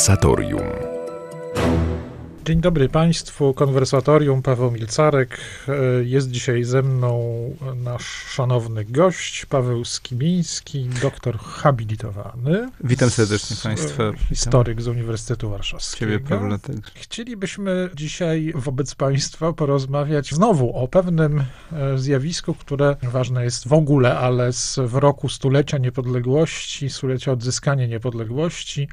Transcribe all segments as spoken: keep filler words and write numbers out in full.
Konwersatorium. Dzień dobry Państwu, Konwersatorium, Paweł Milcarek. Jest dzisiaj ze mną nasz szanowny gość, Paweł Skimiński, doktor habilitowany. Witam serdecznie Państwa. Historyk z Uniwersytetu Warszawskiego. Ciebie, Pawle, też. Chcielibyśmy dzisiaj wobec Państwa porozmawiać znowu o pewnym zjawisku, które ważne jest w ogóle, ale z, w roku stulecia niepodległości, stulecia odzyskania niepodległości,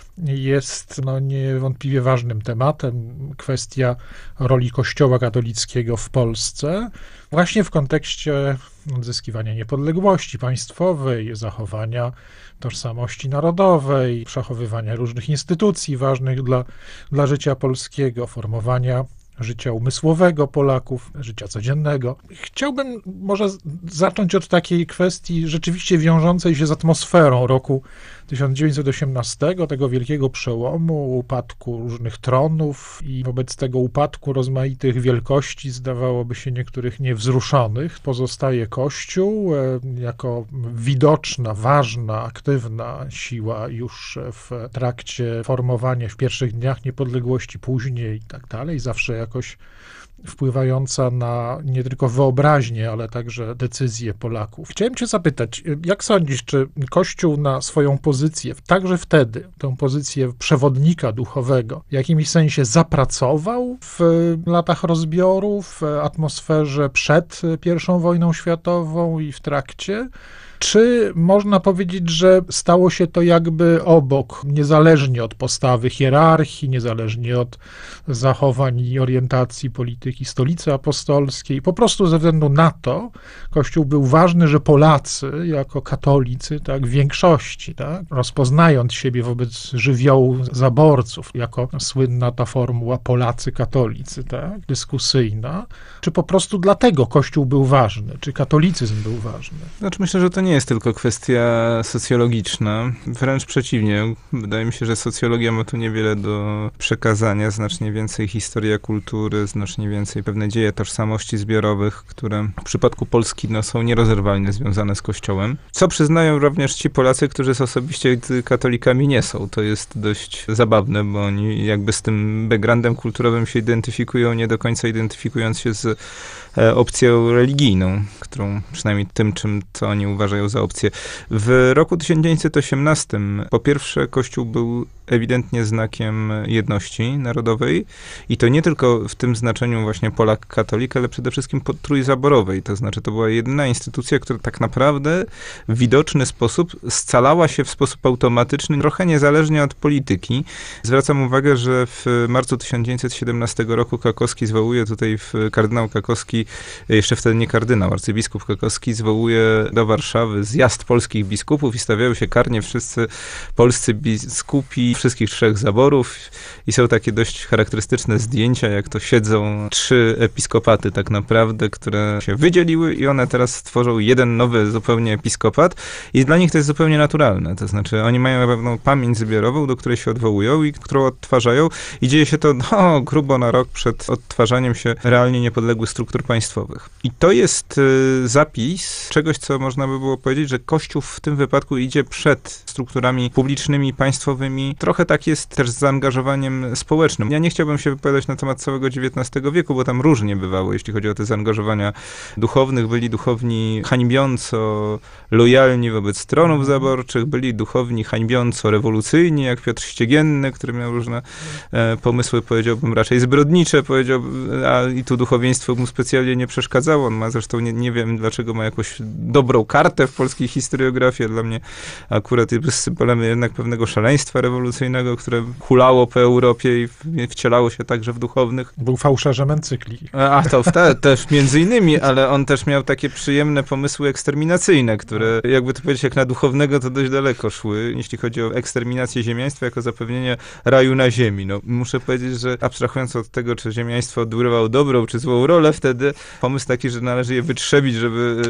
jest no, niewątpliwie ważnym tematem kwestia roli Kościoła katolickiego w Polsce, właśnie w kontekście odzyskiwania niepodległości państwowej, zachowania tożsamości narodowej, przechowywania różnych instytucji ważnych dla, dla życia polskiego, formowania życia umysłowego Polaków, życia codziennego. Chciałbym może zacząć od takiej kwestii rzeczywiście wiążącej się z atmosferą roku tysiąc dziewięćset osiemnastego, tego wielkiego przełomu, upadku różnych tronów i wobec tego upadku rozmaitych wielkości, zdawałoby się niektórych niewzruszonych, pozostaje Kościół jako widoczna, ważna, aktywna siła już w trakcie formowania, w pierwszych dniach niepodległości, później i tak dalej, zawsze jakoś wpływająca na nie tylko wyobraźnię, ale także decyzje Polaków. Chciałem cię zapytać, jak sądzisz, czy Kościół na swoją pozycję, także wtedy, tę pozycję przewodnika duchowego, w jakimś sensie zapracował w latach rozbioru, w atmosferze przed pierwszą wojną światową i w trakcie? Czy można powiedzieć, że stało się to jakby obok, niezależnie od postawy hierarchii, niezależnie od zachowań i orientacji polityki Stolicy Apostolskiej, po prostu ze względu na to Kościół był ważny, że Polacy jako katolicy, tak, w większości, tak, rozpoznając siebie wobec żywiołu zaborców, jako słynna ta formuła Polacy katolicy, tak, dyskusyjna, czy po prostu dlatego Kościół był ważny, czy katolicyzm był ważny? Znaczy myślę, że to nie jest tylko kwestia socjologiczna, wręcz przeciwnie. Wydaje mi się, że socjologia ma tu niewiele do przekazania, znacznie więcej historia kultury, znacznie więcej pewne dzieje tożsamości zbiorowych, które w przypadku Polski no, są nierozerwalnie związane z Kościołem. Co przyznają również ci Polacy, którzy osobiście katolikami nie są. To jest dość zabawne, bo oni jakby z tym backgroundem kulturowym się identyfikują, nie do końca identyfikując się z e, opcją religijną, którą przynajmniej tym, czym to oni uważają za opcję. W roku tysiąc dziewięćset osiemnastym po pierwsze Kościół był ewidentnie znakiem jedności narodowej i to nie tylko w tym znaczeniu właśnie Polak-katolik, ale przede wszystkim trójzaborowej. To znaczy to była jedyna instytucja, która tak naprawdę w widoczny sposób scalała się w sposób automatyczny, trochę niezależnie od polityki. Zwracam uwagę, że w marcu tysiąc dziewięćset siedemnastego roku Kakowski zwołuje tutaj, w, kardynał Kakowski, jeszcze wtedy nie kardynał, arcybiskup Kakowski zwołuje do Warszawy zjazd polskich biskupów i stawiają się karnie wszyscy polscy biskupi wszystkich trzech zaborów i są takie dość charakterystyczne zdjęcia, jak to siedzą trzy episkopaty tak naprawdę, które się wydzieliły i one teraz tworzą jeden nowy zupełnie episkopat i dla nich to jest zupełnie naturalne. To znaczy oni mają pewną pamięć zbiorową, do której się odwołują i którą odtwarzają i dzieje się to no, grubo na rok przed odtwarzaniem się realnie niepodległych struktur państwowych. I to jest y, zapis czegoś, co można by było powiedzieć, że Kościół w tym wypadku idzie przed strukturami publicznymi, państwowymi. Trochę tak jest też z zaangażowaniem społecznym. Ja nie chciałbym się wypowiadać na temat całego dziewiętnastego wieku, bo tam różnie bywało, jeśli chodzi o te zaangażowania duchownych. Byli duchowni hańbiąco lojalni wobec tronów zaborczych, byli duchowni hańbiąco rewolucyjni, jak Piotr Ściegienny, który miał różne e, pomysły, powiedziałbym, raczej zbrodnicze, powiedziałbym, a i tu duchowieństwo mu specjalnie nie przeszkadzało. On ma zresztą, nie, nie wiem dlaczego, ma jakąś dobrą kartę w polskiej historiografii. Dla mnie akurat jest symbolem jednak pewnego szaleństwa rewolucyjnego, które hulało po Europie i wcielało się także w duchownych. Był fałszerzem encykli. A to te, też między innymi, ale on też miał takie przyjemne pomysły eksterminacyjne, które jakby to powiedzieć, jak na duchownego to dość daleko szły, jeśli chodzi o eksterminację ziemiaństwa jako zapewnienie raju na ziemi. No, muszę powiedzieć, że abstrahując od tego, czy ziemiaństwo odgrywało dobrą czy złą rolę wtedy, pomysł taki, że należy je wytrzebić, żeby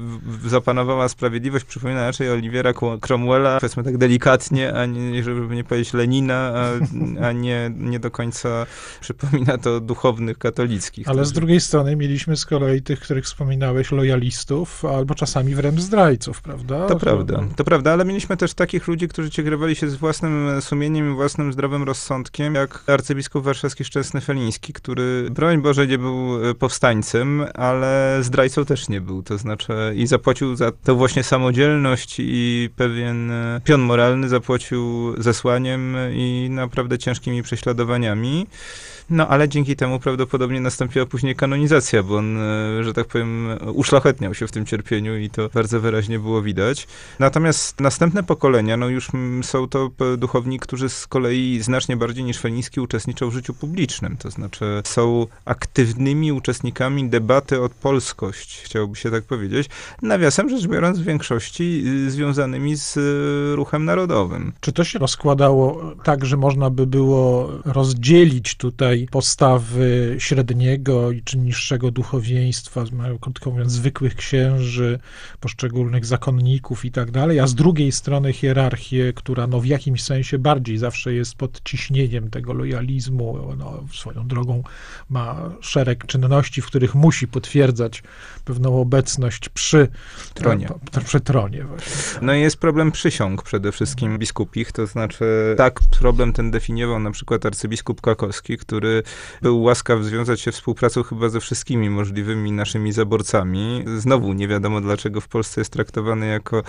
zapanowała sprawiedliwość, przypomina raczej Oliwiera Cromwella, powiedzmy tak delikatnie, a nie, żeby nie powiedzieć Lenina, a, a nie, nie do końca przypomina to duchownych grekokatolickich. Ale z drugiej strony mieliśmy z kolei tych, których wspominałeś, lojalistów, albo czasami wręcz zdrajców, prawda? To prawda, to prawda, ale mieliśmy też takich ludzi, którzy kierowali się z własnym sumieniem i własnym zdrowym rozsądkiem, jak arcybiskup warszawski Szczęsny Feliński, który, broń Boże, nie był powstańcem, ale zdrajcą też nie był, to znaczy i zapłacił za tę właśnie samodzielność i pewien pion moralny zapłacił zesłaniem i naprawdę ciężkimi prześladowaniami. No, ale dzięki temu prawdopodobnie nastąpiła później kanonizacja, bo on, że tak powiem, uszlachetniał się w tym cierpieniu i to bardzo wyraźnie było widać. Natomiast następne pokolenia, no już są to duchowni, którzy z kolei znacznie bardziej niż Feliński uczestniczą w życiu publicznym, to znaczy są aktywnymi uczestnikami debaty o polskość, chciałoby się tak powiedzieć, nawiasem rzecz biorąc w większości związanymi z ruchem narodowym. Czy to się rozkładało tak, że można by było rozdzielić tutaj postawy średniego i czy niższego duchowieństwa, krótko mówiąc, zwykłych księży, poszczególnych zakonników i tak dalej, a z drugiej strony hierarchię, która no w jakimś sensie bardziej zawsze jest pod ciśnieniem tego lojalizmu, no, swoją drogą ma szereg czynności, w których musi potwierdzać pewną obecność przy tronie. Przy tronie właśnie. No i jest problem przysiąg przede wszystkim biskupich, to znaczy tak problem ten definiował na przykład arcybiskup Krakowski, który był łaskaw związać się współpracą chyba ze wszystkimi możliwymi naszymi zaborcami. Znowu nie wiadomo, dlaczego w Polsce jest traktowany jako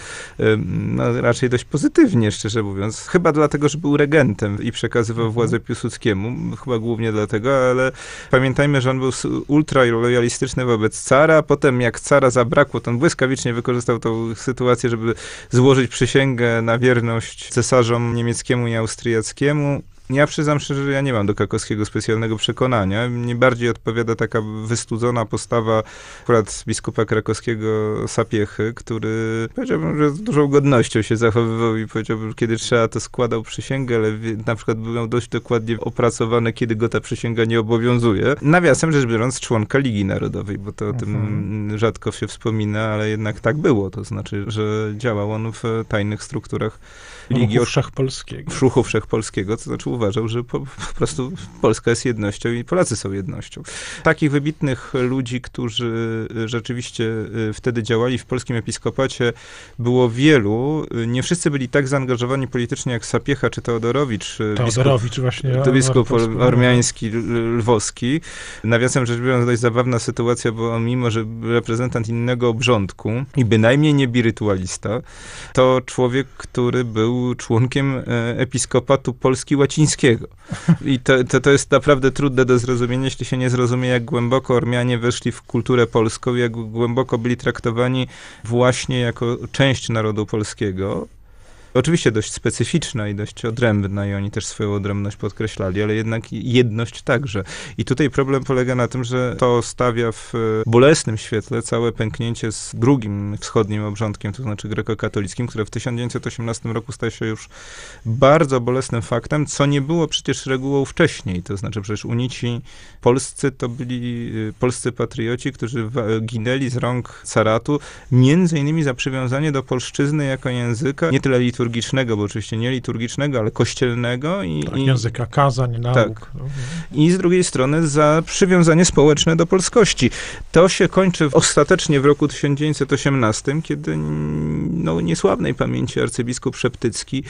no, raczej dość pozytywnie, szczerze mówiąc. Chyba dlatego, że był regentem i przekazywał władzę Piłsudskiemu. Chyba głównie dlatego, ale pamiętajmy, że on był ultra lojalistyczny wobec cara. Potem jak cara zabrakło, to on błyskawicznie wykorzystał tą sytuację, żeby złożyć przysięgę na wierność cesarzom niemieckiemu i austriackiemu. Ja przyznam szczerze, że ja nie mam do Krakowskiego specjalnego przekonania. Mnie bardziej odpowiada taka wystudzona postawa akurat biskupa krakowskiego Sapiechy, który powiedziałbym, że z dużą godnością się zachowywał i powiedziałbym, że kiedy trzeba, to składał przysięgę, ale na przykład był dość dokładnie opracowane, kiedy go ta przysięga nie obowiązuje. Nawiasem rzecz biorąc, członka Ligi Narodowej, bo to o tym mhm. rzadko się wspomina, ale jednak tak było. To znaczy, że działał on w tajnych strukturach Ligi Ruchu Wszechpolskiego. W Ruchu Wszechpolskiego, to znaczy uważał, że po, po prostu Polska jest jednością i Polacy są jednością. Takich wybitnych ludzi, którzy rzeczywiście wtedy działali w polskim episkopacie, było wielu. Nie wszyscy byli tak zaangażowani politycznie jak Sapiecha czy Teodorowicz. Teodorowicz biskup, właśnie. To biskup ormiański, lwowski. Nawiasem rzecz biorąc, dość zabawna sytuacja, bo on mimo, że reprezentant innego obrządku i bynajmniej nie birytualista, to człowiek, który był członkiem episkopatu Polski łacińskiego. I to, to, to jest naprawdę trudne do zrozumienia, jeśli się nie zrozumie, jak głęboko Ormianie weszli w kulturę polską, jak głęboko byli traktowani właśnie jako część narodu polskiego. Oczywiście dość specyficzna i dość odrębna i oni też swoją odrębność podkreślali, ale jednak jedność także. I tutaj problem polega na tym, że to stawia w bolesnym świetle całe pęknięcie z drugim wschodnim obrządkiem, to znaczy grekokatolickim, które w tysiąc dziewięćset osiemnastym roku staje się już bardzo bolesnym faktem, co nie było przecież regułą wcześniej. To znaczy przecież unici polscy to byli polscy patrioci, którzy ginęli z rąk caratu, między innymi za przywiązanie do polszczyzny jako języka, nie tyle liturgicznego, liturgicznego, bo oczywiście nie liturgicznego, ale kościelnego. I, tak, i języka kazań, nauk. Tak. I z drugiej strony za przywiązanie społeczne do polskości. To się kończy ostatecznie w roku tysiąc dziewięćset osiemnastym, kiedy no, niesławnej pamięci arcybiskup Szeptycki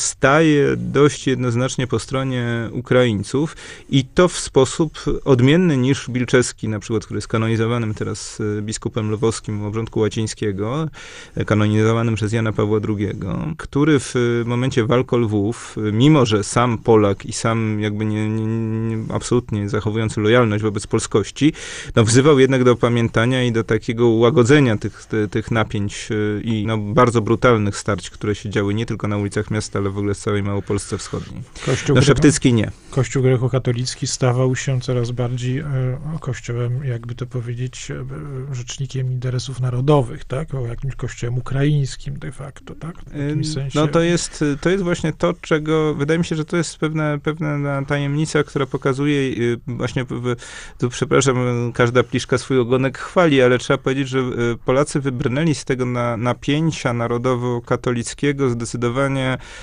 staje dość jednoznacznie po stronie Ukraińców i to w sposób odmienny niż Bilczewski, na przykład, który jest kanonizowanym teraz biskupem lwowskim obrządku łacińskiego, kanonizowanym przez Jana Pawła drugiego, który w momencie walk o Lwów, mimo że sam Polak i sam jakby nie, nie, nie, absolutnie zachowujący lojalność wobec polskości, no wzywał jednak do opamiętania i do takiego łagodzenia tych, tych, tych napięć i no, bardzo brutalnych starć, które się działy nie tylko na ulicach miasta, ale w ogóle w całej Małopolsce Wschodniej. Kościół no Szeptycki nie. Kościół grekokatolicki stawał się coraz bardziej e, kościołem, jakby to powiedzieć, e, rzecznikiem interesów narodowych, tak? O jakimś kościołem ukraińskim de facto, tak? W jakimś sensie. No to jest, to jest właśnie to, czego, wydaje mi się, że to jest pewna, pewna tajemnica, która pokazuje właśnie, tu przepraszam, każda pliszka swój ogonek chwali, ale trzeba powiedzieć, że Polacy wybrnęli z tego na, napięcia narodowo-katolickiego zdecydowanie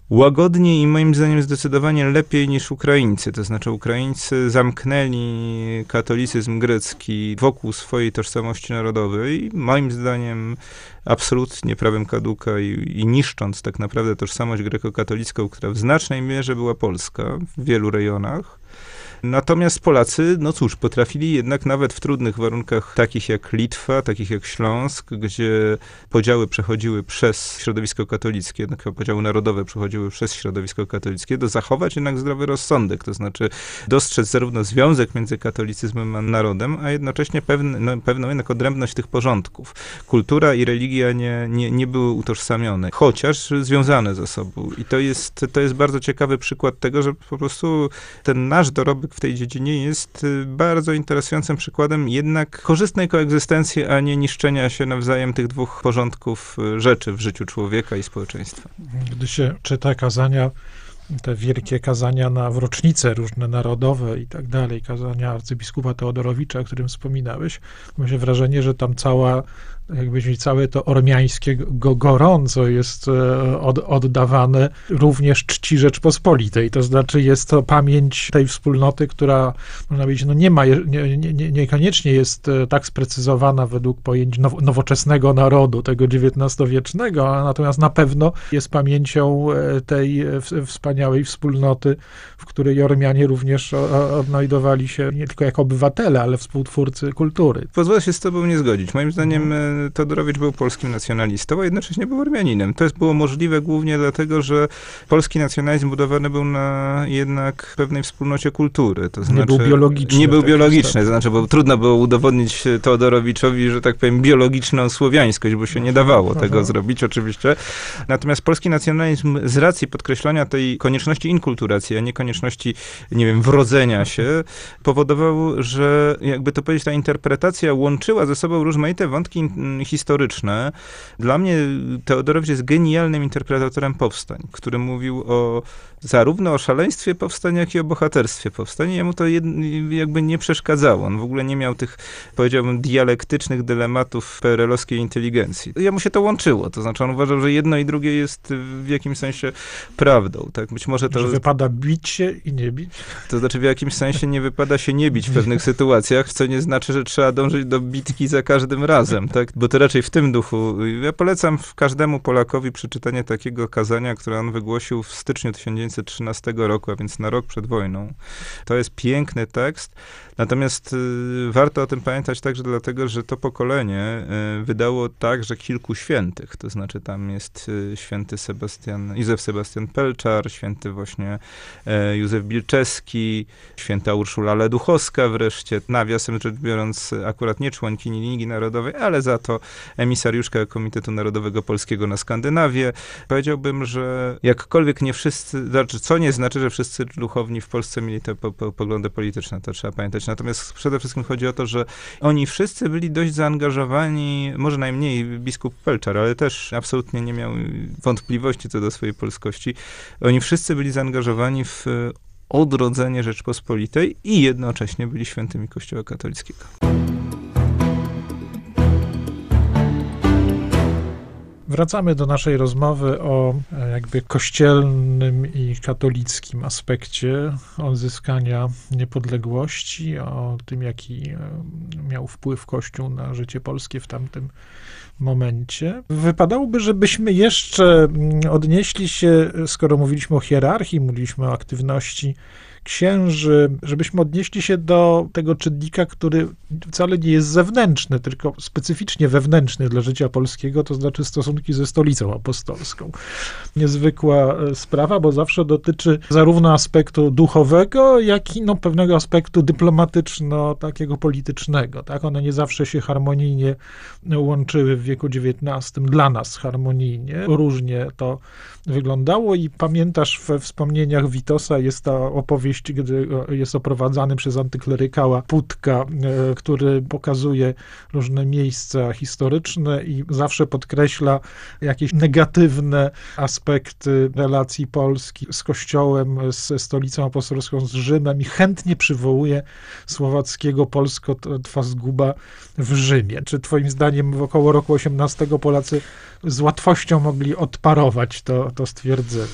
łagodniej i moim zdaniem zdecydowanie lepiej niż Ukraińcy. To znaczy Ukraińcy zamknęli katolicyzm grecki wokół swojej tożsamości narodowej, moim zdaniem absolutnie prawem kaduka i, i niszcząc tak naprawdę tożsamość grekokatolicką, która w znacznej mierze była polska w wielu rejonach. Natomiast Polacy, no cóż, potrafili jednak nawet w trudnych warunkach, takich jak Litwa, takich jak Śląsk, gdzie podziały przechodziły przez środowisko katolickie, jednak podziały narodowe przechodziły przez środowisko katolickie, do zachować jednak zdrowy rozsądek, to znaczy dostrzec zarówno związek między katolicyzmem a narodem, a jednocześnie pewne, no, pewną jednak odrębność tych porządków. Kultura i religia nie, nie, nie były utożsamione, chociaż związane ze sobą. I to jest, to jest bardzo ciekawy przykład tego, że po prostu ten nasz dorobek w tej dziedzinie jest bardzo interesującym przykładem jednak korzystnej koegzystencji, a nie niszczenia się nawzajem tych dwóch porządków rzeczy w życiu człowieka i społeczeństwa. Gdy się czyta kazania, te wielkie kazania na w rocznice różne narodowe i tak dalej, kazania arcybiskupa Teodorowicza, o którym wspominałeś, ma się wrażenie, że tam cała jakbyś całe to ormiańskie go, gorąco jest od, oddawane również czci Rzeczpospolitej. To znaczy jest to pamięć tej wspólnoty, która, można powiedzieć, no nie ma, nie, nie, niekoniecznie jest tak sprecyzowana według pojęć now, nowoczesnego narodu, tego dziewiętnastowiecznego, a natomiast na pewno jest pamięcią tej wspaniałej wspólnoty, w której Ormianie również odnajdowali się nie tylko jako obywatele, ale współtwórcy kultury. Pozwolę się z tobą nie zgodzić. Moim zdaniem Teodorowicz był polskim nacjonalistą, a jednocześnie był Ormianinem. To jest było możliwe głównie dlatego, że polski nacjonalizm budowany był na jednak pewnej wspólnocie kultury. To znaczy, nie był biologiczny. Nie był tak biologiczny, to znaczy, bo trudno było udowodnić Teodorowiczowi, że tak powiem, biologiczną słowiańskość, bo się nie dawało Aha. tego zrobić oczywiście. Natomiast polski nacjonalizm z racji podkreślania tej konieczności inkulturacji, a nie konieczności, nie wiem, wrodzenia się, powodował, że jakby to powiedzieć, ta interpretacja łączyła ze sobą rozmaite wątki historyczne. Dla mnie Teodorowicz jest genialnym interpretatorem powstań, który mówił o zarówno o szaleństwie powstań, jak i o bohaterstwie powstań. Jemu to jed, jakby nie przeszkadzało. On w ogóle nie miał tych, powiedziałbym, dialektycznych dylematów P R L-owskiej inteligencji. Jemu się to łączyło. To znaczy on uważał, że jedno i drugie jest w jakimś sensie prawdą. Tak? Być może to... Że wypada bić się i nie bić? To znaczy w jakimś sensie nie wypada się nie bić w pewnych sytuacjach, co nie znaczy, że trzeba dążyć do bitki za każdym razem. Tak? Bo to raczej w tym duchu. Ja polecam każdemu Polakowi przeczytanie takiego kazania, które on wygłosił w styczniu tysiąc dziewięćset trzynastego roku, a więc na rok przed wojną. To jest piękny tekst, natomiast y, warto o tym pamiętać także dlatego, że to pokolenie y, wydało także kilku świętych, to znaczy tam jest y, święty Sebastian, Józef Sebastian Pelczar, święty właśnie y, Józef Bilczewski, święta Urszula Leduchowska wreszcie, nawiasem rzecz biorąc akurat nie członkini Ligi Narodowej, ale za to emisariuszka Komitetu Narodowego Polskiego na Skandynawię. Powiedziałbym, że jakkolwiek nie wszyscy, znaczy, co nie znaczy, że wszyscy duchowni w Polsce mieli te po, po, poglądy polityczne, to trzeba pamiętać. Natomiast przede wszystkim chodzi o to, że oni wszyscy byli dość zaangażowani, może najmniej biskup Pelczar, ale też absolutnie nie miał wątpliwości co do swojej polskości. Oni wszyscy byli zaangażowani w odrodzenie Rzeczpospolitej i jednocześnie byli świętymi Kościoła katolickiego. Wracamy do naszej rozmowy o jakby kościelnym i katolickim aspekcie odzyskania niepodległości, o tym, jaki miał wpływ Kościół na życie polskie w tamtym momencie. Wypadałoby, żebyśmy jeszcze odnieśli się, skoro mówiliśmy o hierarchii, mówiliśmy o aktywności księży, żebyśmy odnieśli się do tego czynnika, który wcale nie jest zewnętrzny, tylko specyficznie wewnętrzny dla życia polskiego, to znaczy stosunki ze stolicą apostolską. Niezwykła sprawa, bo zawsze dotyczy zarówno aspektu duchowego, jak i no, pewnego aspektu dyplomatyczno, takiego politycznego. Tak? One nie zawsze się harmonijnie łączyły w wieku dziewiętnastym, dla nas harmonijnie. Różnie to wyglądało i pamiętasz we wspomnieniach Witosa jest ta opowieść opowieść, gdy jest oprowadzany przez antyklerykała Putka, który pokazuje różne miejsca historyczne i zawsze podkreśla jakieś negatywne aspekty relacji Polski z Kościołem, ze stolicą apostolską, z Rzymem i chętnie przywołuje Słowackiego Polsko-twa zguba w Rzymie. Czy twoim zdaniem w około roku osiemnastego Polacy z łatwością mogli odparować to, to stwierdzenie?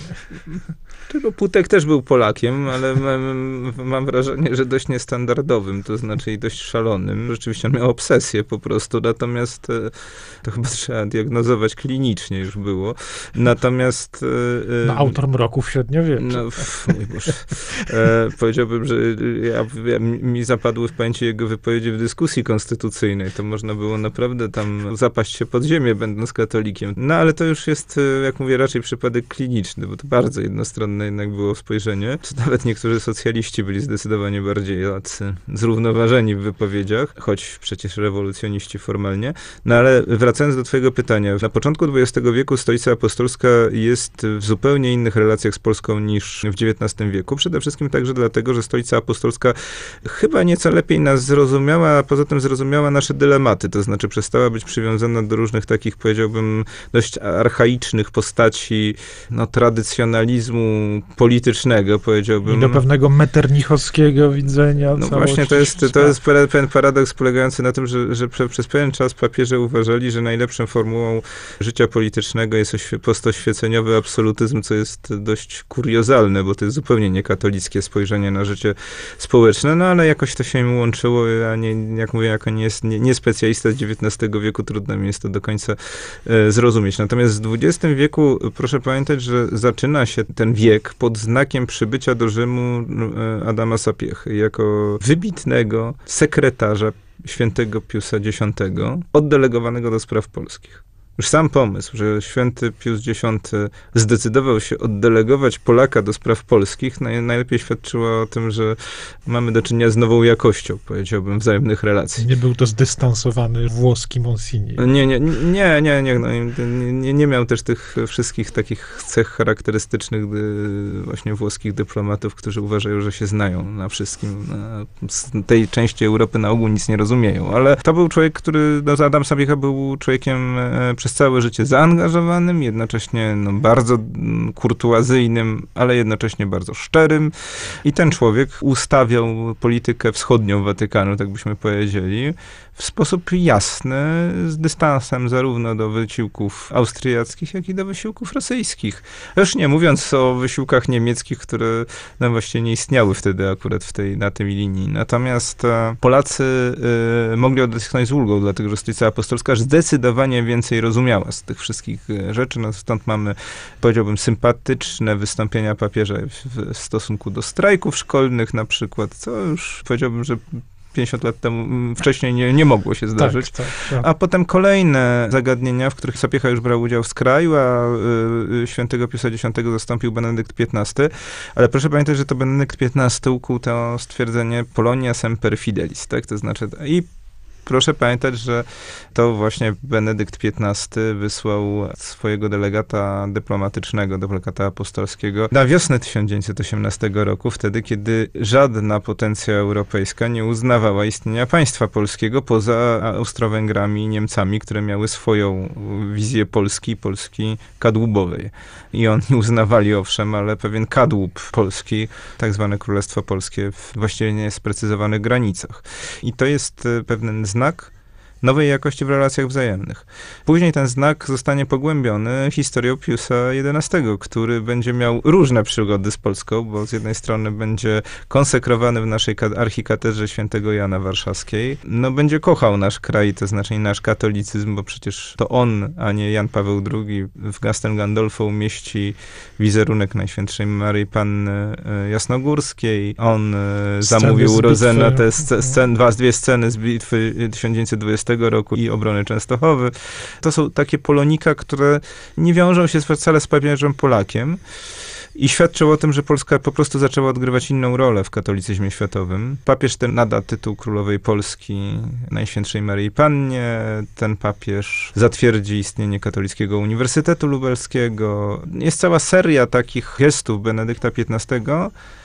Tylko Putek też był Polakiem, ale mam, mam wrażenie, że dość niestandardowym, to znaczy i dość szalonym. Rzeczywiście on miał obsesję po prostu, natomiast to chyba trzeba diagnozować klinicznie już było. Natomiast... No, autor mroków średniowiecza. No, mój Boże. E, powiedziałbym, że ja, ja, mi zapadły w pamięci jego wypowiedzi w dyskusji konstytucyjnej. To można było naprawdę tam zapaść się pod ziemię, będąc katolikiem. No, ale to już jest, jak mówię, raczej przypadek kliniczny, bo to bardzo jednostronne jednak było spojrzenie. Czy nawet niektórzy socjaliści byli zdecydowanie bardziej tacy zrównoważeni w wypowiedziach, choć przecież rewolucjoniści formalnie. No ale wracając do twojego pytania, na początku dwudziestego wieku stolica apostolska jest w zupełnie innych relacjach z Polską niż w dziewiętnastym wieku. Przede wszystkim także dlatego, że stolica apostolska chyba nieco lepiej nas zrozumiała, a poza tym zrozumiała nasze dylematy, to znaczy przestała być przywiązana do różnych takich, powiedziałbym, dość archaicznych postaci, no, tradycjonalizmu politycznego, powiedziałbym. I do pewnego meternichowskiego widzenia. No właśnie, to jest, to jest pewien paradoks polegający na tym, że, że prze, przez pewien czas papieże uważali, że najlepszą formułą życia politycznego jest oświe, postoświeceniowy absolutyzm, co jest dość kuriozalne, bo to jest zupełnie niekatolickie spojrzenie na życie społeczne, no ale jakoś to się im łączyło, a nie, jak mówię, jako nie, nie, nie specjalista z dziewiętnatego wieku, trudno mi jest to do końca e, zrozumieć. Natomiast w dwudziestym wieku proszę pamiętać, że zaczyna się ten wiek pod znakiem przybycia do Rzymu e, Adama Sapiechy, jako wybitnego sekretarza świętego Piusa Dziesiątego, oddelegowanego do spraw polskich. Już sam pomysł, że święty Pius Dziesiąty zdecydował się oddelegować Polaka do spraw polskich, naj, najlepiej świadczyło o tym, że mamy do czynienia z nową jakością, powiedziałbym, wzajemnych relacji. Nie był to zdystansowany włoski Monsini. Nie, nie, nie, nie, nie, no, nie, nie miał też tych wszystkich takich cech charakterystycznych właśnie włoskich dyplomatów, którzy uważają, że się znają na wszystkim. Na, z tej części Europy na ogół nic nie rozumieją, ale to był człowiek, który, no, Adam Sapiecha był człowiekiem przez całe życie zaangażowanym, jednocześnie no, bardzo kurtuazyjnym, ale jednocześnie bardzo szczerym. I ten człowiek ustawiał politykę wschodnią Watykanu, tak byśmy powiedzieli, w sposób jasny, z dystansem zarówno do wysiłków austriackich, jak i do wysiłków rosyjskich. Już nie mówiąc o wysiłkach niemieckich, które no, właściwie nie istniały wtedy akurat w tej, na tej linii. Natomiast e, Polacy e, mogli odetchnąć z ulgą, dlatego że Stolica Apostolska zdecydowanie więcej rozumiała z tych wszystkich rzeczy. No, stąd mamy, powiedziałbym, sympatyczne wystąpienia papieża w, w stosunku do strajków szkolnych na przykład, co już powiedziałbym, że pięćdziesiąt lat temu wcześniej nie, nie mogło się zdarzyć. Tak, tak, tak. A potem kolejne zagadnienia, w których Sapiecha już brał udział z kraju, a y, świętego Piusa Dziesiątego zastąpił Benedykt piętnasty. Ale proszę pamiętać, że to Benedykt piętnasty ukuł to stwierdzenie Polonia semper fidelis, tak? To znaczy i proszę pamiętać, że to właśnie Benedykt piętnasty wysłał swojego delegata dyplomatycznego, delegata apostolskiego na wiosnę tysiąc dziewięćset osiemnastego roku, wtedy, kiedy żadna potencja europejska nie uznawała istnienia państwa polskiego poza Austro-Węgrami i Niemcami, które miały swoją wizję Polski, Polski kadłubowej. I oni uznawali, owszem, ale pewien kadłub polski, tak zwane Królestwo Polskie, w właściwie niesprecyzowanych granicach. I to jest pewien znak nowej jakości w relacjach wzajemnych. Później ten znak zostanie pogłębiony historią Piusa jedenastego, który będzie miał różne przygody z Polską, bo z jednej strony będzie konsekrowany w naszej archikatedrze świętego Jana Warszawskiej. No będzie kochał nasz kraj, to znaczy nasz katolicyzm, bo przecież to on, a nie Jan Paweł drugi w Castel Gandolfo umieści wizerunek Najświętszej Maryi Panny Jasnogórskiej. On sceny zamówił Rozena te scen, dwa, dwie sceny z bitwy tysiąc dziewięćset dwudziestego roku i obrony Częstochowy. To są takie polonika, które nie wiążą się wcale z papieżem Polakiem i świadczył o tym, że Polska po prostu zaczęła odgrywać inną rolę w katolicyzmie światowym. Papież ten nada tytuł Królowej Polski Najświętszej Maryi Pannie. Ten papież zatwierdzi istnienie Katolickiego Uniwersytetu Lubelskiego. Jest cała seria takich gestów Benedykta piętnastego,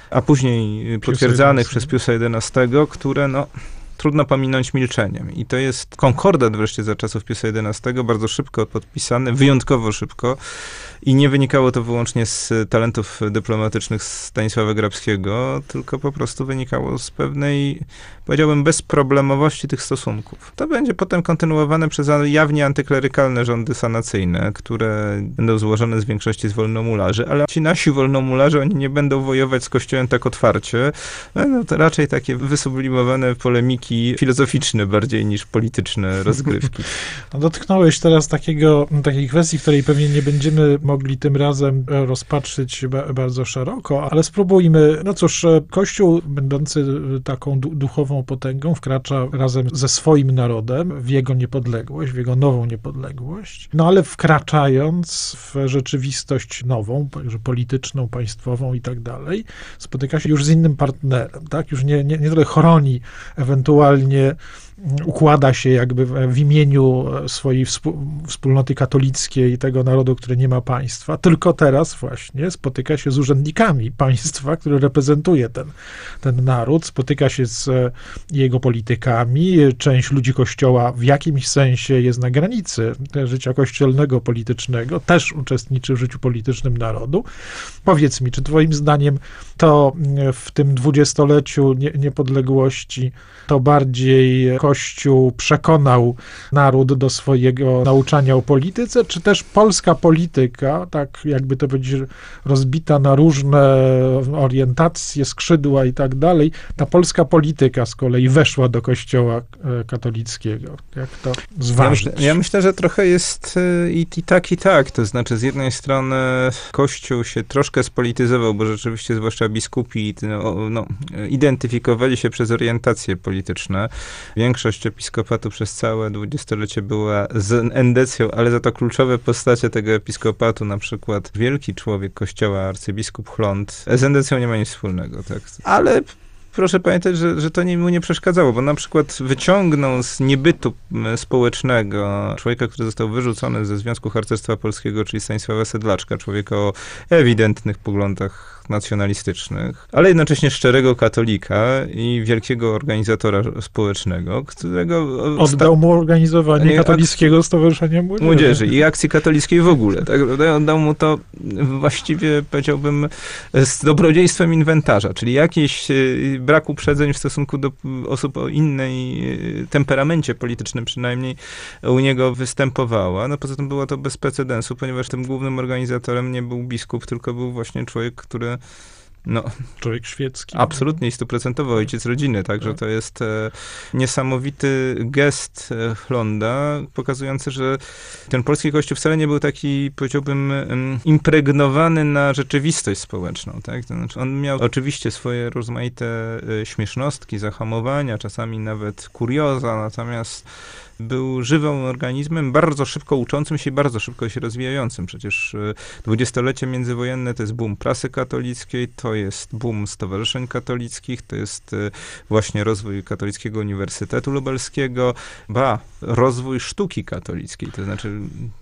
a później potwierdzanych przez Piusa jedenastego, które no trudno pominąć milczeniem. I to jest konkordat wreszcie za czasów Piusa jedenastego, bardzo szybko podpisany, wyjątkowo szybko. I nie wynikało to wyłącznie z talentów dyplomatycznych Stanisława Grabskiego, tylko po prostu wynikało z pewnej, powiedziałbym, bezproblemowości tych stosunków. To będzie potem kontynuowane przez jawnie antyklerykalne rządy sanacyjne, które będą złożone z większości z wolnomularzy, ale ci nasi wolnomularze, oni nie będą wojować z Kościołem tak otwarcie. Będą to raczej takie wysublimowane polemiki filozoficzne bardziej niż polityczne rozgrywki. No, dotknąłeś teraz takiego, takiej kwestii, której pewnie nie będziemy mogli tym razem rozpatrzyć ba- bardzo szeroko, ale spróbujmy. No cóż, Kościół, będący taką du- duchową potęgą, wkracza razem ze swoim narodem w jego niepodległość, w jego nową niepodległość, no ale wkraczając w rzeczywistość nową, także polityczną, państwową i tak dalej, spotyka się już z innym partnerem, tak? Już nie, nie, nie tyle chroni, ewentualnie układa się jakby w imieniu swojej wspólnoty katolickiej i tego narodu, który nie ma państwa, tylko teraz właśnie spotyka się z urzędnikami państwa, który reprezentuje ten, ten naród, spotyka się z jego politykami. Część ludzi Kościoła w jakimś sensie jest na granicy życia kościelnego, politycznego, też uczestniczy w życiu politycznym narodu. Powiedz mi, czy twoim zdaniem to w tym dwudziestoleciu nie, niepodległości to bardziej Kościół przekonał naród do swojego nauczania o polityce, czy też polska polityka, tak jakby to powiedzieć, rozbita na różne orientacje, skrzydła i tak dalej, ta polska polityka z kolei weszła do Kościoła katolickiego. Jak to zważyć? Ja myślę, ja myślę że trochę jest i, i tak, i tak. To znaczy, z jednej strony Kościół się troszkę spolityzował, bo rzeczywiście, zwłaszcza biskupi, no, no, identyfikowali się przez orientacje polityczne. Większość episkopatu przez całe dwudziestolecie była z endecją, ale za to kluczowe postacie tego episkopatu, na przykład wielki człowiek Kościoła, arcybiskup Chląd, z endecją nie ma nic wspólnego, tak? Ale proszę pamiętać, że, że to nie, mu nie przeszkadzało, bo na przykład wyciągnął z niebytu społecznego człowieka, który został wyrzucony ze Związku Harcerstwa Polskiego, czyli Stanisława Sedlaczka, człowieka o ewidentnych poglądach nacjonalistycznych, ale jednocześnie szczerego katolika i wielkiego organizatora społecznego, którego... Oddał mu organizowanie katolickiego Stowarzyszenia Młodzieży. Młodzieży i akcji katolickiej w ogóle. Tak? Oddał mu to właściwie, powiedziałbym, z dobrodziejstwem inwentarza, czyli jakiś brak uprzedzeń w stosunku do osób o innej temperamencie politycznym przynajmniej u niego występowała. No poza tym było to bez precedensu, ponieważ tym głównym organizatorem nie był biskup, tylko był właśnie człowiek, który no, człowiek świecki. Absolutnie, stuprocentowy ojciec rodziny, także to jest e, niesamowity gest e, Chląda, pokazujący, że ten polski kościół wcale nie był taki, powiedziałbym, um, impregnowany na rzeczywistość społeczną, tak? To znaczy on miał oczywiście swoje rozmaite e, śmiesznostki, zahamowania, czasami nawet kurioza, natomiast był żywym organizmem, bardzo szybko uczącym się i bardzo szybko się rozwijającym. Przecież dwudziestolecie międzywojenne to jest boom prasy katolickiej, to jest boom stowarzyszeń katolickich, to jest właśnie rozwój Katolickiego Uniwersytetu Lubelskiego, ba, rozwój sztuki katolickiej, to znaczy...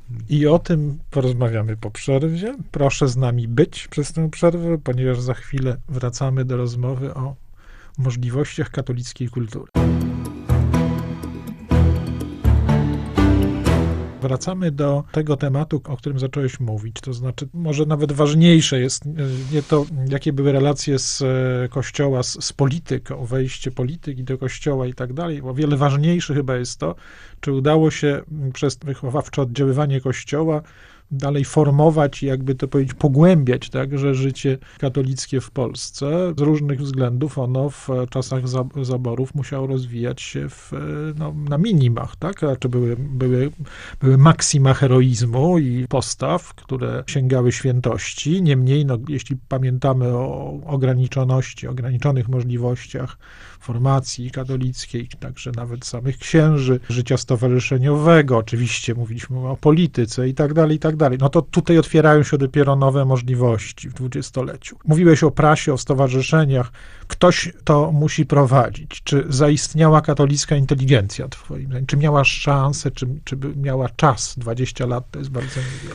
I o tym porozmawiamy po przerwie. Proszę z nami być przez tę przerwę, ponieważ za chwilę wracamy do rozmowy o możliwościach katolickiej kultury. Wracamy do tego tematu, o którym zacząłeś mówić, to znaczy może nawet ważniejsze jest nie to, jakie były relacje z Kościoła, z, z polityką, wejście polityki do Kościoła i tak dalej, o wiele ważniejsze chyba jest to, czy udało się przez wychowawcze oddziaływanie Kościoła dalej formować i jakby to powiedzieć, pogłębiać także życie katolickie w Polsce. Z różnych względów ono w czasach zaborów musiało rozwijać się w, no, na minimach, tak? Znaczy były, były, były maksima heroizmu i postaw, które sięgały świętości. Niemniej, no, jeśli pamiętamy o ograniczoności, ograniczonych możliwościach formacji katolickiej, także nawet samych księży, życia stowarzyszeniowego, oczywiście mówiliśmy o polityce i tak dalej, i tak dalej. No to tutaj otwierają się dopiero nowe możliwości w dwudziestoleciu. Mówiłeś o prasie, o stowarzyszeniach. Ktoś to musi prowadzić. Czy zaistniała katolicka inteligencja, twoim zdaniem? Czy miała szansę, czy, czy by miała czas? dwadzieścia lat to jest bardzo niewiele.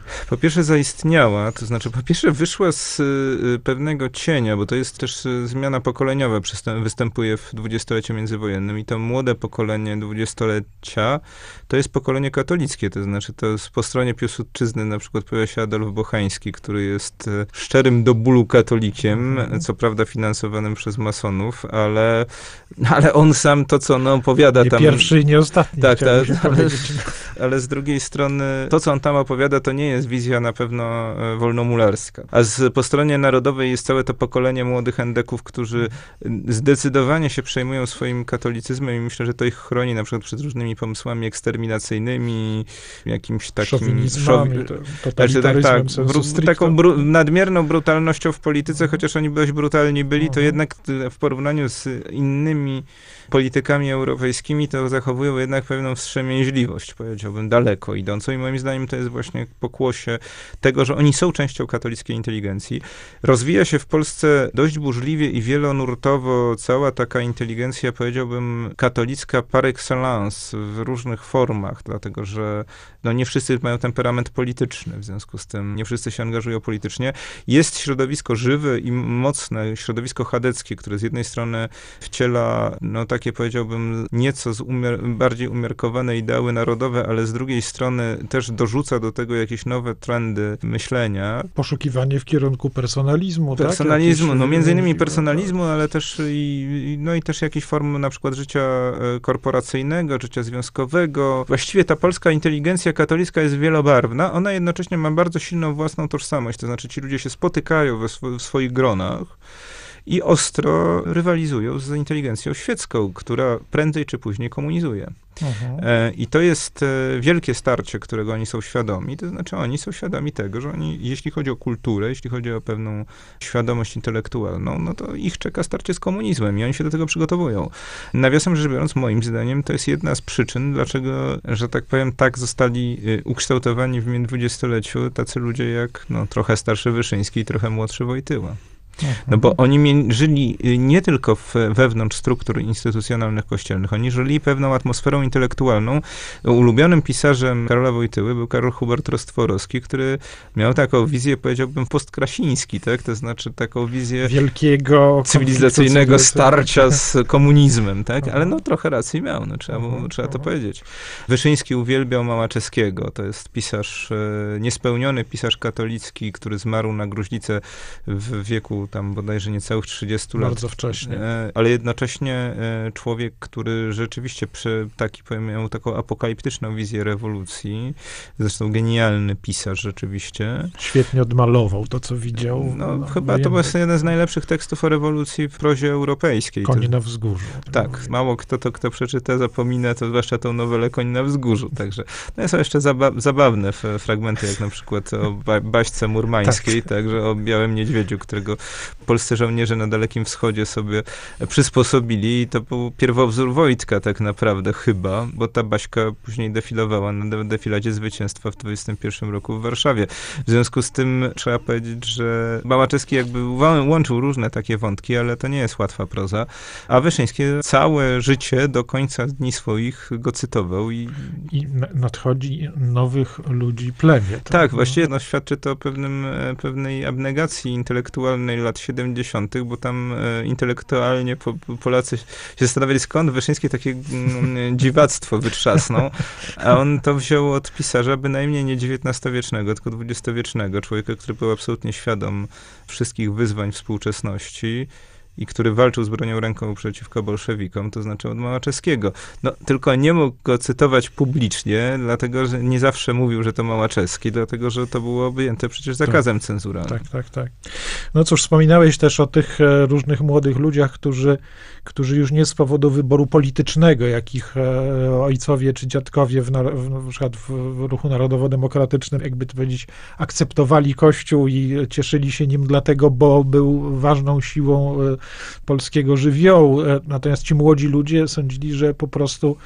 Po pierwsze zaistniała, to znaczy po pierwsze wyszła z y, pewnego cienia, bo to jest też y, zmiana pokoleniowa, przystęp, występuje w dwudziestoleciu międzywojennym i to młode pokolenie dwudziestolecia to jest pokolenie katolickie, to znaczy to jest po stronie Piłsudczyzny na przykład pojawia się Adolf Bochański, który jest y, szczerym do bólu katolikiem, mhm. co prawda finansowanym przez masonów, ale, ale on sam to, co on opowiada nie tam... pierwszy i nie ostatni. Tak, tak, ale, ale z drugiej strony to, co on tam opowiada, to nie jest wizja na pewno wolnomularska. A z, po stronie narodowej jest całe to pokolenie młodych endeków, którzy zdecydowanie się przejmują swoim katolicyzmem i myślę, że to ich chroni na przykład przed różnymi pomysłami eksterminacyjnymi, jakimś takim... Szowinizmami, szowi... totalitaryzmem tak, tak, bru, taką bru, nadmierną brutalnością w polityce, chociaż oni dość brutalni byli, to jednak w porównaniu z innymi politykami europejskimi to zachowują jednak pewną wstrzemięźliwość, powiedziałbym, daleko idącą i moim zdaniem to jest właśnie pokłosie tego, że oni są częścią katolickiej inteligencji. Rozwija się w Polsce dość burzliwie i wielonurtowo cała taka inteligencja, powiedziałbym, katolicka par excellence w różnych formach, dlatego że no, nie wszyscy mają temperament polityczny, w związku z tym nie wszyscy się angażują politycznie. Jest środowisko żywe i mocne, środowisko chadeckie, które z jednej strony wciela, no takie powiedziałbym, nieco z umiar- bardziej umiarkowane ideały narodowe, ale z drugiej strony też dorzuca do tego jakieś nowe trendy myślenia. Poszukiwanie w kierunku personalizmu, Personalizmu, tak? no między innymi personalizmu, ale też i, no i też jakieś formy na przykład życia korporacyjnego, życia związkowego. Właściwie ta polska inteligencja katolicka jest wielobarwna, ona jednocześnie ma bardzo silną własną tożsamość, to znaczy ci ludzie się spotykają we sw- w swoich gronach i ostro rywalizują z inteligencją świecką, która prędzej czy później komunizuje. Mhm. E, I to jest e, wielkie starcie, którego oni są świadomi. To znaczy oni są świadomi tego, że oni, jeśli chodzi o kulturę, jeśli chodzi o pewną świadomość intelektualną, no to ich czeka starcie z komunizmem i oni się do tego przygotowują. Nawiasem rzecz biorąc, moim zdaniem, to jest jedna z przyczyn, dlaczego, że tak powiem, tak zostali y, ukształtowani w dwudziestoleciu tacy ludzie jak no, trochę starszy Wyszyński i trochę młodszy Wojtyła. No bo oni mie- żyli nie tylko w, wewnątrz struktur instytucjonalnych kościelnych, oni żyli pewną atmosferą intelektualną. Ulubionym pisarzem Karola Wojtyły był Karol Hubert Rostworowski, który miał taką wizję, powiedziałbym, postkrasiński, tak? To znaczy taką wizję wielkiego cywilizacyjnego starcia z komunizmem, tak? Ale no trochę racji miał, no, trzeba, mu, trzeba to powiedzieć. Wyszyński uwielbiał Małaczeskiego, to jest pisarz, e, niespełniony pisarz katolicki, który zmarł na gruźlicę w wieku tam bodajże niecałych trzydziestu lat. Bardzo wcześnie. Ale jednocześnie człowiek, który rzeczywiście przy taki, powiem, miał taką apokaliptyczną wizję rewolucji, zresztą genialny pisarz rzeczywiście. Świetnie odmalował to, co widział. No, no chyba to był jeden z najlepszych tekstów o rewolucji w prozie europejskiej. Koń na wzgórzu. Tak, mało kto to, kto przeczyta, zapomina, to zwłaszcza tą nowelę Koń na wzgórzu. Także no są jeszcze zaba- zabawne f- fragmenty, jak na przykład o ba- baśce murmańskiej, tak. Także o Białym Niedźwiedziu, którego polscy żołnierze na Dalekim Wschodzie sobie przysposobili i to był pierwowzór Wojtka tak naprawdę chyba, bo ta baśka później defilowała na defiladzie zwycięstwa w dwudziestym pierwszym roku w Warszawie. W związku z tym trzeba powiedzieć, że Małaczewski jakby łączył różne takie wątki, ale to nie jest łatwa proza, a Wyszyński całe życie do końca dni swoich go cytował. I, I nadchodzi nowych ludzi plemię. Tak, tak właściwie no, świadczy to o pewnym, pewnej abnegacji intelektualnej lat siedemdziesiątych, bo tam e, intelektualnie po, Polacy się zastanawiali, skąd Wyszyński takie mm, dziwactwo wytrzasnął, a on to wziął od pisarza bynajmniej nie dziewiętnastowiecznego, tylko dwudziestowiecznego, człowieka, który był absolutnie świadom wszystkich wyzwań współczesności i który walczył z bronią ręką przeciwko bolszewikom, to znaczy od Małaczeskiego. No, tylko nie mógł go cytować publicznie, dlatego, że nie zawsze mówił, że to Małaczeski, dlatego, że to było objęte przecież zakazem tak, cenzuralnym. Tak, tak, tak. No cóż, wspominałeś też o tych e, różnych młodych ludziach, którzy, którzy już nie z powodu wyboru politycznego, jak ich e, ojcowie czy dziadkowie w, na, w, na przykład w, w ruchu narodowo-demokratycznym, jakby to powiedzieć, akceptowali Kościół i cieszyli się nim dlatego, bo był ważną siłą e, polskiego żywiołu. Natomiast ci młodzi ludzie sądzili, że po prostu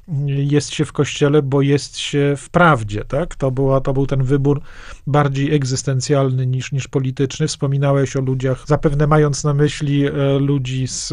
jest się w Kościele, bo jest się w prawdzie, tak? To, była, to był ten wybór bardziej egzystencjalny niż, niż polityczny. Wspominałeś o ludziach, zapewne mając na myśli ludzi z,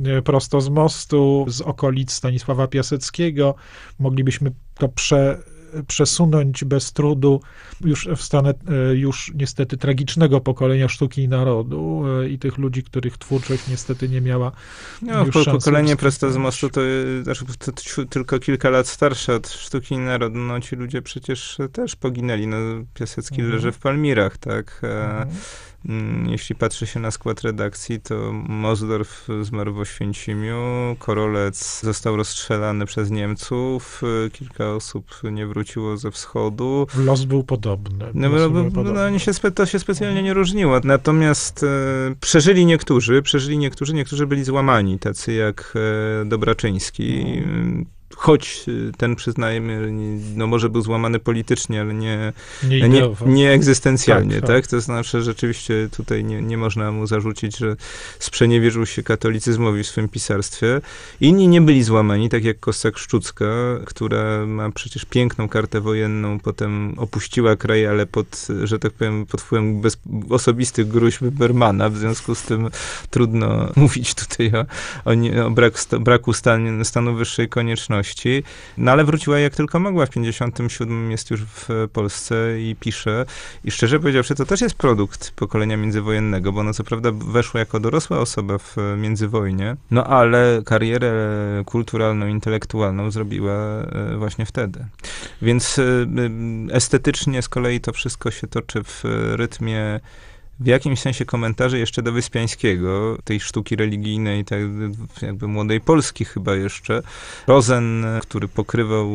prosto z mostu, z okolic Stanisława Piaseckiego. Moglibyśmy to prze przesunąć bez trudu już w stronę już niestety tragicznego pokolenia sztuki i narodu i tych ludzi, których twórczość niestety nie miała no, już po, szansy. Pokolenie prosto z mostu to, znaczy, to, to tylko kilka lat starsze od sztuki i narodu. No ci ludzie przecież też poginęli. No, Piasecki mhm. leży w Palmirach, tak? Mhm. Jeśli patrzy się na skład redakcji, to Mosdorf zmarł w Oświęcimiu, Korolec został rozstrzelany przez Niemców, kilka osób nie wróciło ze wschodu. Los był podobny. No, no, no, podobny. no oni się spe, to się specjalnie nie różniło. Natomiast e, przeżyli niektórzy, przeżyli niektórzy, niektórzy byli złamani, tacy jak e, Dobraczyński. Hmm. Choć ten, przyznajmy, no może był złamany politycznie, ale nie, nie, nie, nie egzystencjalnie, tak, tak? tak? To znaczy, rzeczywiście tutaj nie, nie można mu zarzucić, że sprzeniewierzył się katolicyzmowi w swym pisarstwie. Inni nie byli złamani, tak jak Kossak-Szczucka, która ma przecież piękną kartę wojenną, potem opuściła kraj, ale pod, że tak powiem, pod wpływem bez, osobistych gruźb Bermana, w związku z tym trudno mówić tutaj o, o, nie, o brak, braku stan, stanu wyższej konieczności. No ale wróciła jak tylko mogła. W pięćdziesiątym siódmym jest już w Polsce i pisze. I szczerze powiedziawszy, to też jest produkt pokolenia międzywojennego, bo ona co prawda weszła jako dorosła osoba w międzywojnie, no ale karierę kulturalną, intelektualną zrobiła właśnie wtedy. Więc estetycznie z kolei to wszystko się toczy w rytmie w jakimś sensie komentarzy jeszcze do Wyspiańskiego, tej sztuki religijnej, tak jakby młodej Polski chyba jeszcze. Rozen, który pokrywał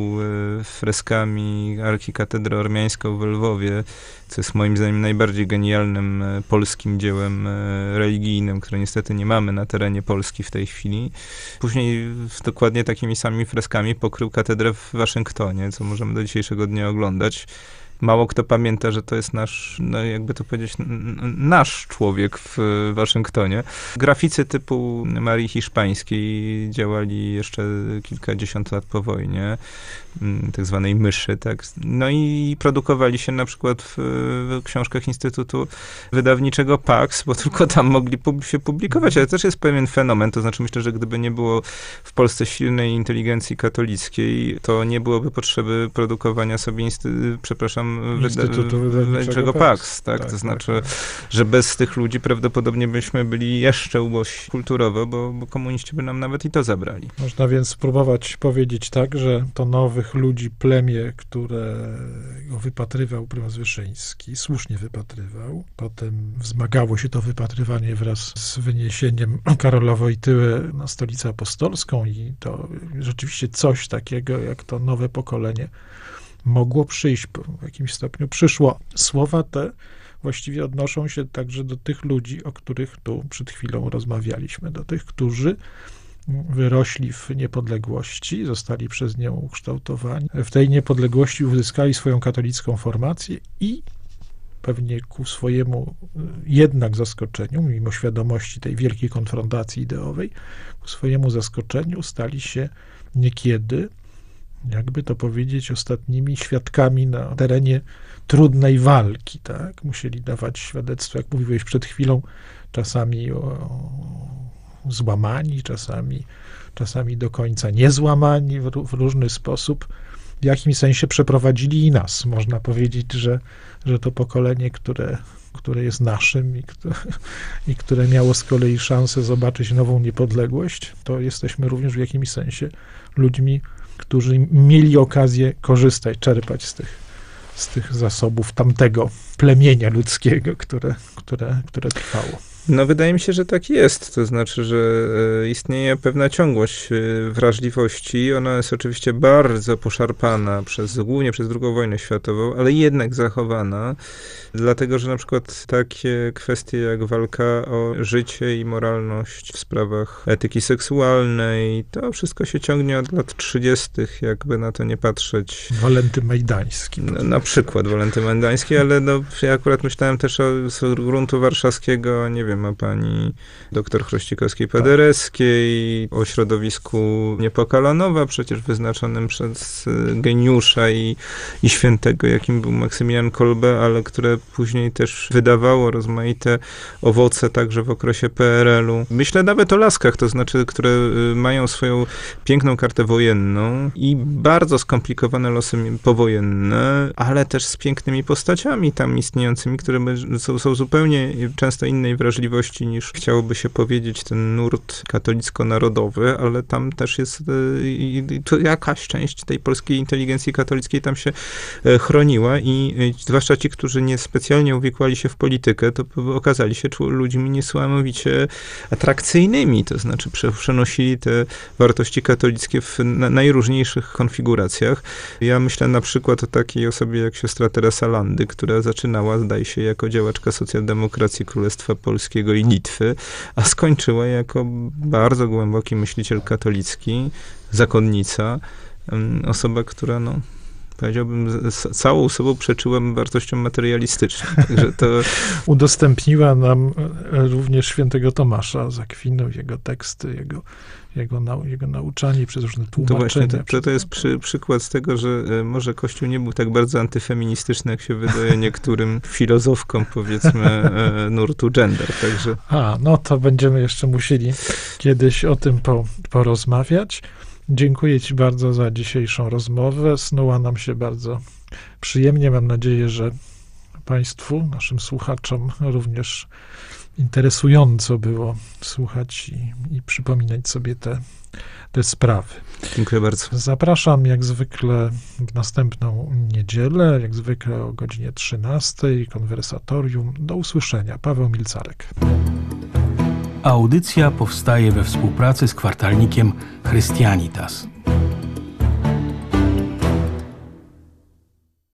freskami arkikatedrę ormiańską w Lwowie, co jest moim zdaniem najbardziej genialnym polskim dziełem religijnym, które niestety nie mamy na terenie Polski w tej chwili. Później dokładnie takimi samymi freskami pokrył katedrę w Waszyngtonie, co możemy do dzisiejszego dnia oglądać. Mało kto pamięta, że to jest nasz, no jakby to powiedzieć, nasz człowiek w Waszyngtonie. Graficy typu Marii Hiszpańskiej działali jeszcze kilkadziesiąt lat po wojnie, tak zwanej myszy, tak. No i produkowali się na przykład w, w książkach Instytutu Wydawniczego Pax, bo tylko tam mogli pub- się publikować, ale też jest pewien fenomen, to znaczy myślę, że gdyby nie było w Polsce silnej inteligencji katolickiej, to nie byłoby potrzeby produkowania sobie, insty- przepraszam, Instytutu Wydawniczego Pax, tak? tak? To znaczy, tak, tak. że bez tych ludzi prawdopodobnie byśmy byli jeszcze ubożsi kulturowo, bo, bo komuniści by nam nawet i to zabrali. Można więc spróbować powiedzieć tak, że to nowych ludzi plemię, które go wypatrywał prymas Wyszyński, słusznie wypatrywał, potem wzmagało się to wypatrywanie wraz z wyniesieniem Karola Wojtyły na stolicę apostolską i to rzeczywiście coś takiego, jak to nowe pokolenie mogło przyjść, w jakimś stopniu przyszło. Słowa te właściwie odnoszą się także do tych ludzi, o których tu przed chwilą rozmawialiśmy, do tych, którzy wyrośli w niepodległości, zostali przez nią ukształtowani. W tej niepodległości uzyskali swoją katolicką formację i pewnie ku swojemu jednak zaskoczeniu, mimo świadomości tej wielkiej konfrontacji ideowej, ku swojemu zaskoczeniu stali się niekiedy, jakby to powiedzieć, ostatnimi świadkami na terenie trudnej walki, tak? Musieli dawać świadectwo, jak mówiłeś przed chwilą, czasami o, złamani, czasami, czasami do końca niezłamani w, w różny sposób. W jakimś sensie przeprowadzili i nas. Można powiedzieć, że, że to pokolenie, które, które jest naszym i które, i które miało z kolei szansę zobaczyć nową niepodległość, to jesteśmy również w jakimś sensie ludźmi, którzy mieli okazję korzystać, czerpać z tych, z tych zasobów tamtego plemienia ludzkiego, które, które, które trwało. No wydaje mi się, że tak jest. To znaczy, że istnieje pewna ciągłość wrażliwości. Ona jest oczywiście bardzo poszarpana przez, głównie przez drugą wojnę światową, ale jednak zachowana. Dlatego, że na przykład takie kwestie jak walka o życie i moralność w sprawach etyki seksualnej, to wszystko się ciągnie od lat trzydziestych, jakby na to nie patrzeć. Walenty Majdański. No, na przykład Walenty Majdański, ale no, ja akurat myślałem też o z gruntu warszawskiego, nie wiem, wiem, o pani doktor Chrościkowskiej-Paderewskiej, o środowisku Niepokalanowa, przecież wyznaczonym przez geniusza i, i świętego, jakim był Maksymilian Kolbe, ale które później też wydawało rozmaite owoce także w okresie P R L-u. Myślę nawet o Laskach, to znaczy, które mają swoją piękną kartę wojenną i bardzo skomplikowane losy powojenne, ale też z pięknymi postaciami tam istniejącymi, które są, są zupełnie często innej wrażliwości niż chciałoby się powiedzieć ten nurt katolicko-narodowy, ale tam też jest to jakaś część tej polskiej inteligencji katolickiej tam się chroniła i zwłaszcza ci, którzy niespecjalnie uwikłali się w politykę, to okazali się ludźmi niesamowicie atrakcyjnymi, to znaczy przenosili te wartości katolickie w najróżniejszych konfiguracjach. Ja myślę na przykład o takiej osobie jak siostra Teresa Landy, która zaczynała, zdaje się, jako działaczka socjaldemokracji Królestwa Polskiego i Litwy, a skończyła jako bardzo głęboki myśliciel katolicki, zakonnica, osoba, która, no, powiedziałbym, z całą sobą przeczyłem wartościom materialistycznym. Także to... Udostępniła nam również świętego Tomasza z Akwinu, jego teksty, jego, jego, nau, jego nauczanie przez różne tłumaczenia. To właśnie, to, to jest przy, przykład z tego, że może Kościół nie był tak bardzo antyfeministyczny, jak się wydaje niektórym filozofkom, powiedzmy, nurtu gender. Także... A, no to będziemy jeszcze musieli kiedyś o tym po, porozmawiać. Dziękuję ci bardzo za dzisiejszą rozmowę. Snuła nam się bardzo przyjemnie. Mam nadzieję, że państwu, naszym słuchaczom również interesująco było słuchać i, i przypominać sobie te, te sprawy. Dziękuję bardzo. Zapraszam jak zwykle w następną niedzielę, jak zwykle o godzinie trzynastej, konwersatorium. Do usłyszenia. Paweł Milcarek. Audycja powstaje we współpracy z kwartalnikiem Christianitas.